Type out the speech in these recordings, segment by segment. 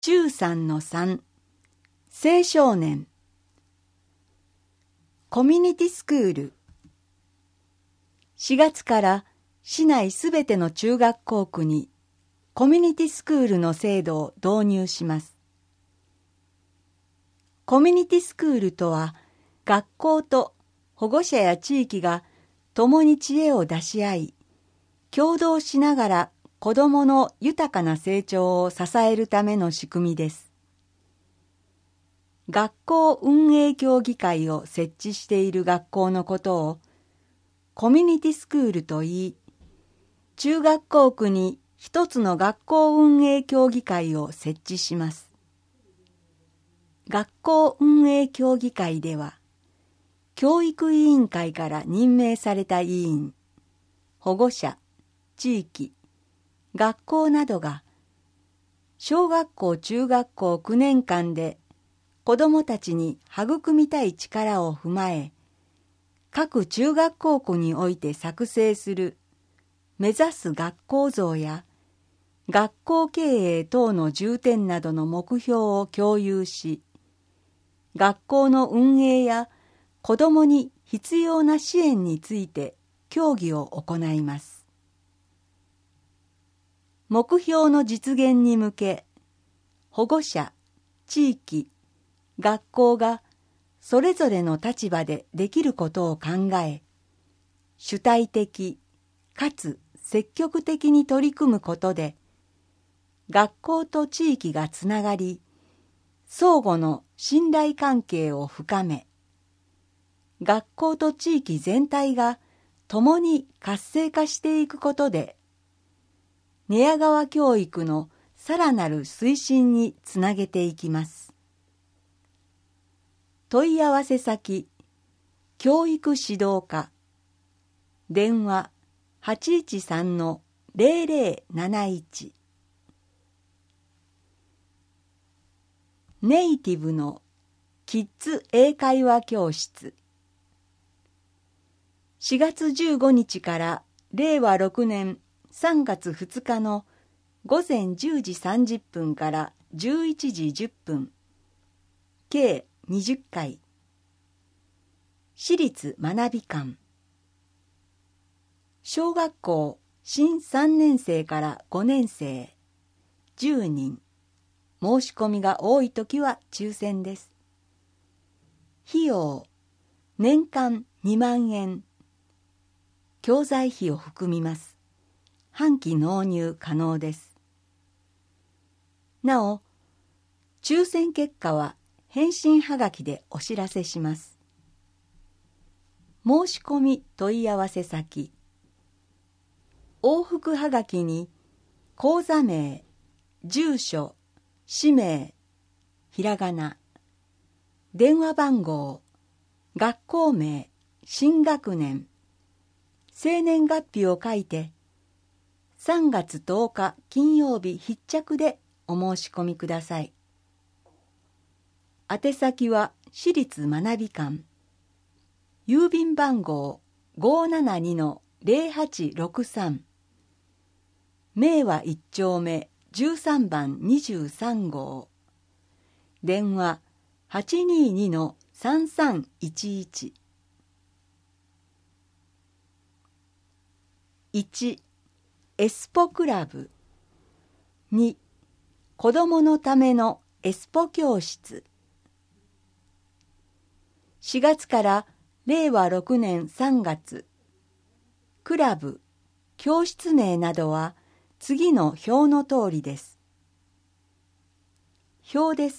13-3青少年コミュニティスクール4月から市内すべての中学校区にコミュニティスクールの制度を導入します。コミュニティスクールとは、学校と保護者や地域が共に知恵を出し合い、協働しながら子どもの豊かな成長を支えるための仕組みです。学校運営協議会を設置している学校のことをコミュニティスクールといい、中学校区に一つの学校運営協議会を設置します。学校運営協議会では、教育委員会から任命された委員、保護者、地域、学校などが、小学校中学校9年間で子どもたちに育みたい力を踏まえ、各中学校区において作成する目指す学校像や学校経営等の重点などの目標を共有し、学校の運営や子どもに必要な支援について協議を行います。目標の実現に向け、保護者、地域、学校がそれぞれの立場でできることを考え、主体的かつ積極的に取り組むことで、学校と地域がつながり、相互の信頼関係を深め、学校と地域全体が共に活性化していくことで、寝屋川教育のさらなる推進につなげていきます。問い合わせ先、教育指導課、電話813-0071。ネイティブのキッズ英会話教室。4月15日から令和6年3月2日の午前10時30分から11時10分、計20回。私立学び館。小学校新3年生から5年生10人。申し込みが多いときは抽選です。費用、年間2万円。教材費を含みます。半期納入可能です。なお、抽選結果は返信はがきでお知らせします。申し込み問い合わせ先。往復はがきに口座名、住所、氏名、ひらがな、電話番号、学校名、新学年、生年月日を書いて、3月10日金曜日必着でお申し込みください。宛先は私立学び館。郵便番号 572-0863。明和1丁目13番23号。電話 822-3311。1. エスポクラブ。2. 子どものためのエスポ教室。4月から令和6年3月、クラブ、教室名などは次の表の通りです。表です。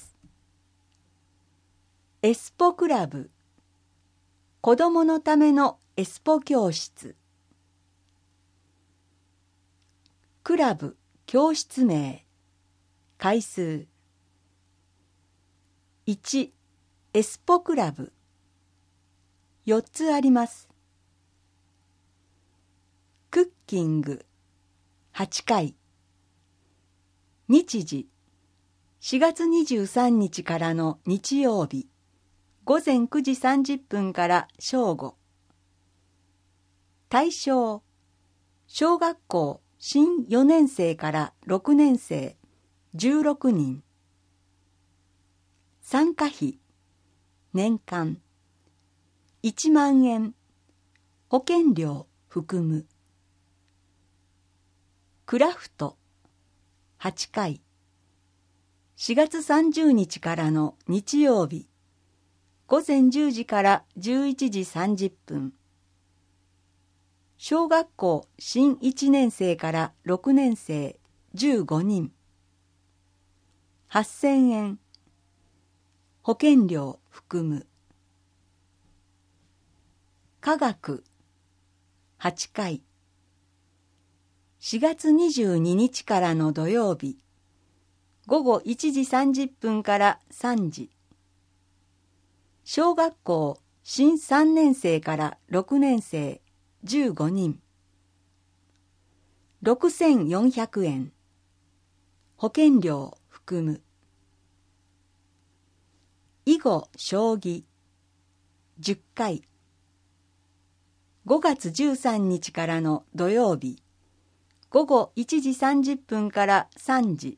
エスポクラブ、子どものためのエスポ教室。クラブ、教室名、回数。1、エスポクラブ。4つあります。クッキング、8回。日時、4月23日からの日曜日、午前9時30分から正午。対象、小学校新4年生から6年生16人。 参加費年間1万円保険料含む。クラフト8回4月30日からの日曜日午前10時から11時30分。小学校新1年生から6年生15人。8000円。保険料含む。科学8回4月22日からの土曜日午後1時30分から3時。小学校新3年生から6年生15人。6400円。保険料含む。囲碁将棋10回5月13日からの土曜日午後1時30分から3時。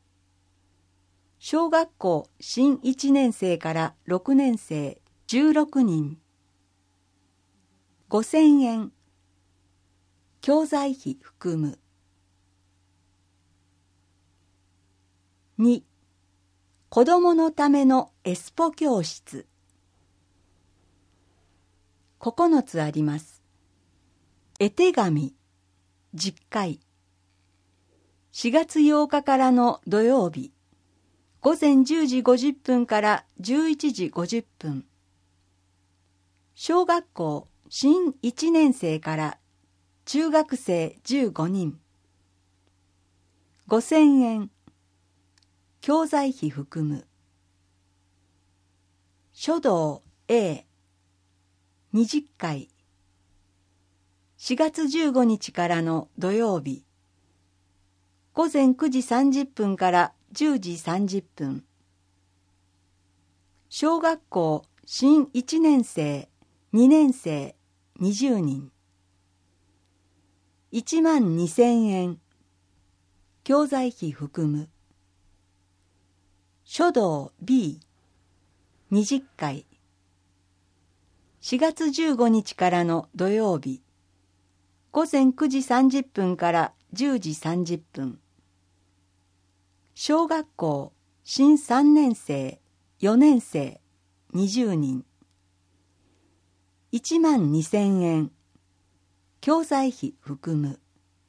小学校新1年生から6年生16人。5000円。教材費含む。2. 子どものためのエスポ教室。9つあります。絵手紙10回4月8日からの土曜日午前10時50分から11時50分。小学校新1年生から中学生15人。5000円。教材費含む。書道 A 20回4月15日からの土曜日午前9時30分から10時30分。小学校新1年生2年生20人。1万2000円。教材費含む。書道 B 20回4月15日からの土曜日午前9時30分から10時30分。小学校新3年生4年生20人。1万2000円。教材費含む。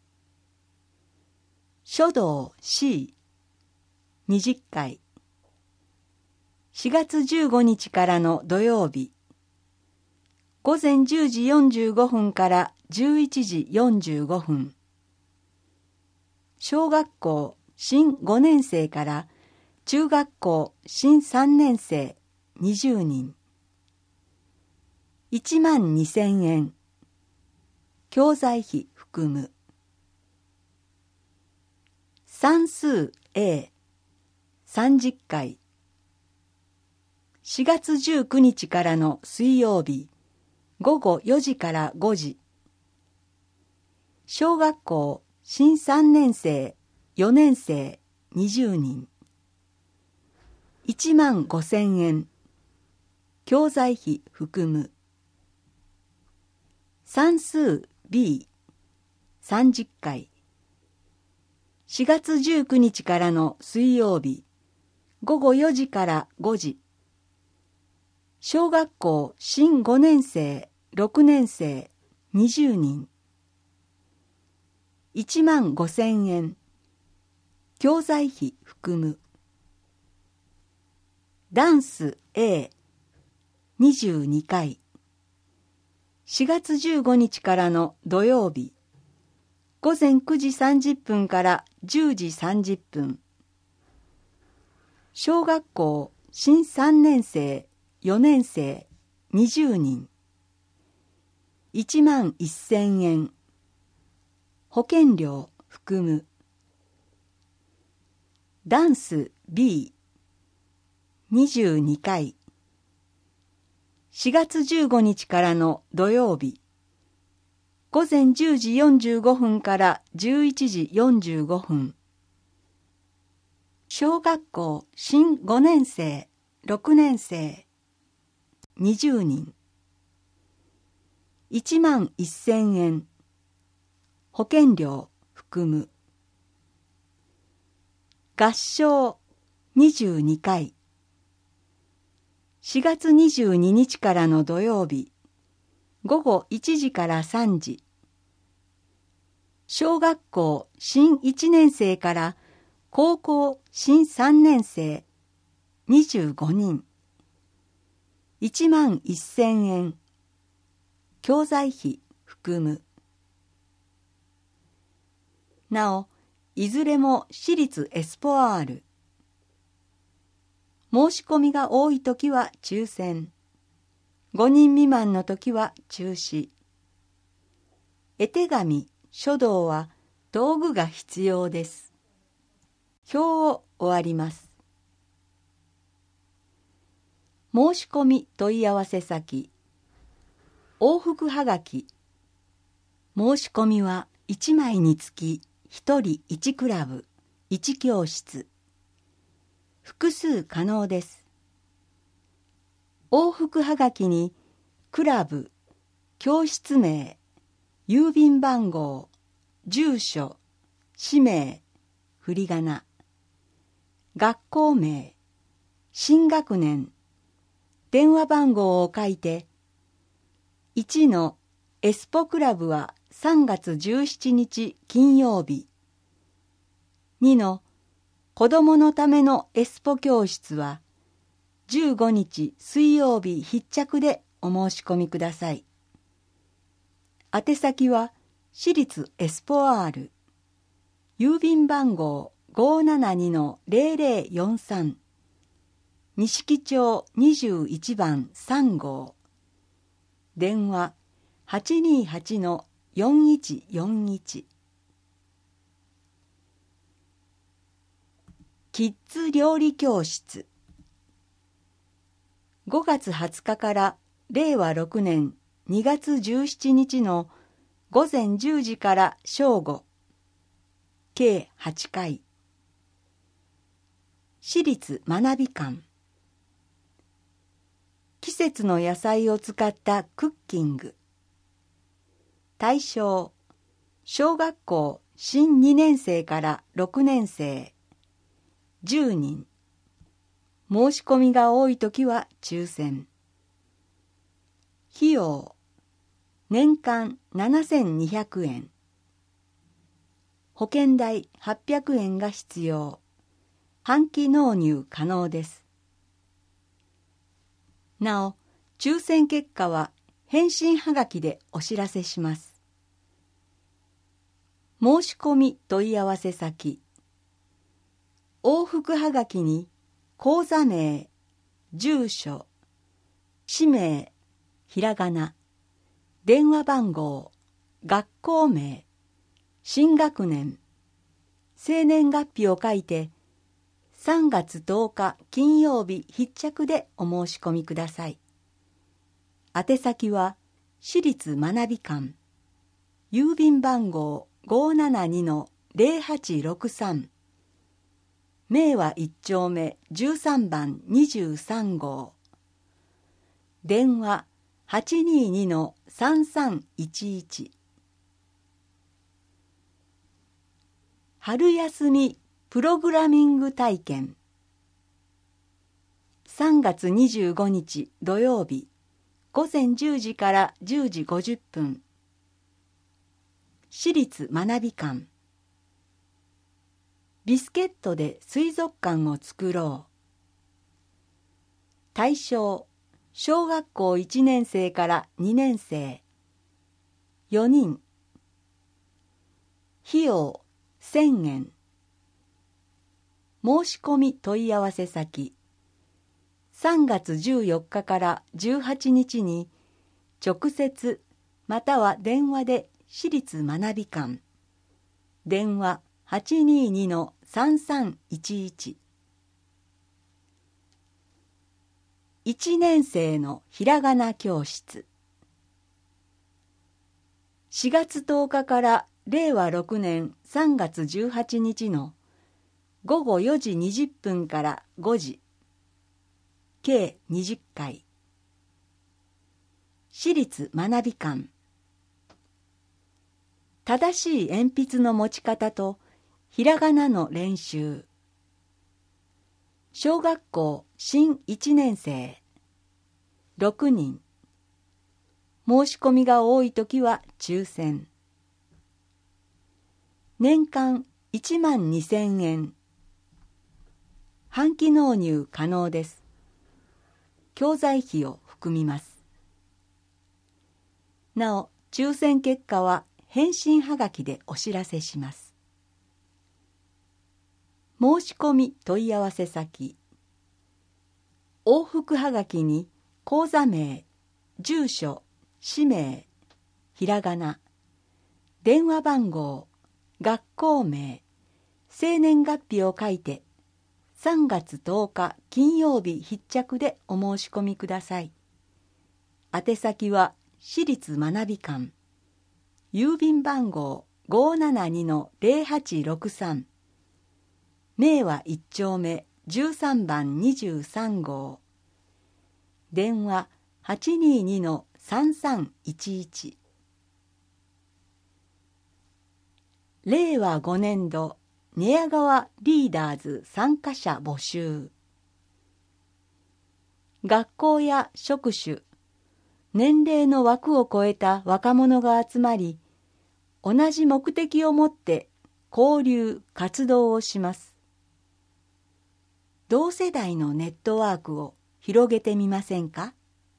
書道 C 20回4月15日からの土曜日午前10時45分から11時45分。小学校新5年生から中学校新3年生20人。1万2000円。教材費含む。算数 A 30回4月19日からの水曜日午後4時から5時。小学校新3年生4年生20人。1万5000円。教材費含む。算数 B 30回4月19日からの水曜日午後4時から5時。小学校新5年生6年生20人。1万5000円。教材費含む。ダンス A 22回4月15日からの土曜日午前9時30分から10時30分。小学校新3年生4年生20人。1万1000円。保険料含む。ダンス B 22回4月15日からの土曜日午前10時45分から11時45分。小学校新5年生 6年生20人、11,000円、保険料含む。合唱22回、4月22日からの土曜日、午後1時から3時。小学校新1年生から高校新3年生25人。11,000円。教材費含む。なお、いずれも私立エスポワール。申し込みが多いときは抽選。5人未満のときは中止。絵手紙、書道は道具が必要です。表を終わります。申し込み問い合わせ先。往復はがき。申し込みは1枚につき1人1クラブ、1教室。複数可能です。往復はがきにクラブ、教室名、郵便番号、住所、氏名、振り仮名、学校名、新学年、電話番号を書いて、1のエスポクラブは3月17日金曜日、2の子どものためのエスポ教室は15日水曜日必着でお申し込みください。宛先は私立エスポワール、郵便番号 572-0043、錦町21番3号、電話 828-4141。キッズ料理教室。5月20日から令和6年2月17日の午前10時から正午、計8回。私立学び館。季節の野菜を使ったクッキング。対象、小学校新2年生から6年生10人。申し込みが多いときは抽選。費用、年間7,200円。保険代800円が必要。半期納入可能です。なお、抽選結果は返信はがきでお知らせします。申し込み問い合わせ先。往復はがきに口座名、住所、氏名、ひらがな、電話番号、学校名、新学年、生年月日を書いて3月10日金曜日必着でお申し込みください。宛先は私立学び館、郵便番号 572-0863、明和1丁目13番23号、電話 822-3311。春休みプログラミング体験。3月25日土曜日、午前10時から10時50分。私立学び館。ビスケットで水族館を作ろう。対象、小学校1年生から2年生4人。費用1,000円。申し込み問い合わせ先。3月14日から18日に直接または電話で私立学び館。電話 822-3311。1年生のひらがな教室。4月10日から令和6年3月18日の午後4時20分から5時。 計20回。私立学び館。正しい鉛筆の持ち方とひらがなの練習。小学校新1年生6人。申し込みが多いときは抽選。年間12,000円。半期納入可能です。教材費を含みます。なお、抽選結果は返信はがきでお知らせします。申し込み問い合わせ先。往復はがきに口座名、住所、氏名、ひらがな、電話番号、学校名、生年月日を書いて3月10日金曜日必着でお申し込みください。宛先は私立学び館、郵便番号 572-0863、明和1丁目13番23号、電話 822-3311。令和5年度寝屋川リーダーズ参加者募集。学校や職種、年齢の枠を超えた若者が集まり、同じ目的を持って交流・活動をします。同世代のネットワークを広げてみませんか？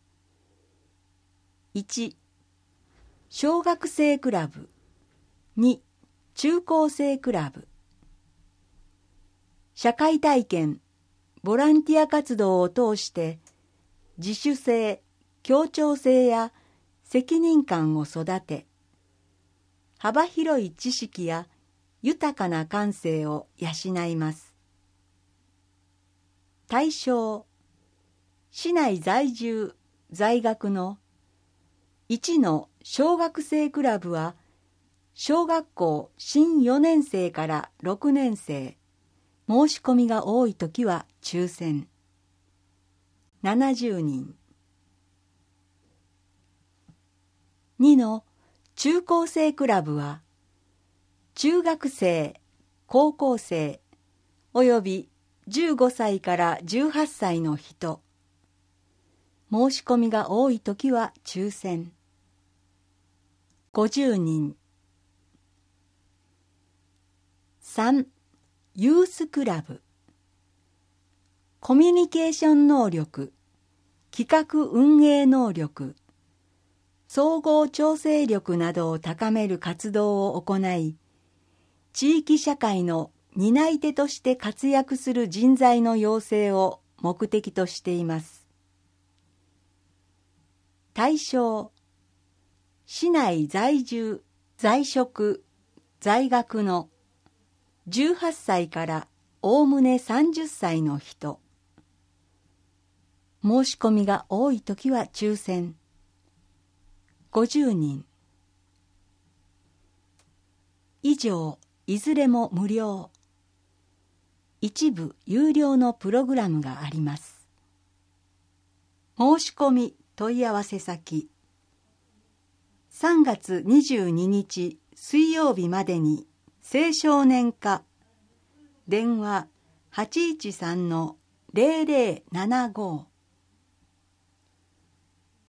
1. 小学生クラブ。 2. 中高生クラブ。社会体験、ボランティア活動を通して自主性、協調性や責任感を育て、幅広い知識や豊かな感性を養います。対象、市内在住・在学の1の小学生クラブは、小学校新4年生から6年生、申し込みが多いときは抽選。70人。2の中高生クラブは、中学生、高校生、および15歳から18歳の人。申し込みが多いときは抽選。50人。3. ユースクラブ。コミュニケーション能力、企画運営能力、総合調整力などを高める活動を行い、地域社会の担い手として活躍する人材の養成を目的としています。対象、市内在住・在職・在学の18歳からおおむね30歳の人。申し込みが多いときは抽選。50人。以上、いずれも無料。一部有料のプログラムがあります。申し込み問い合わせ先。3月22日水曜日までに青少年課、電話 813-0075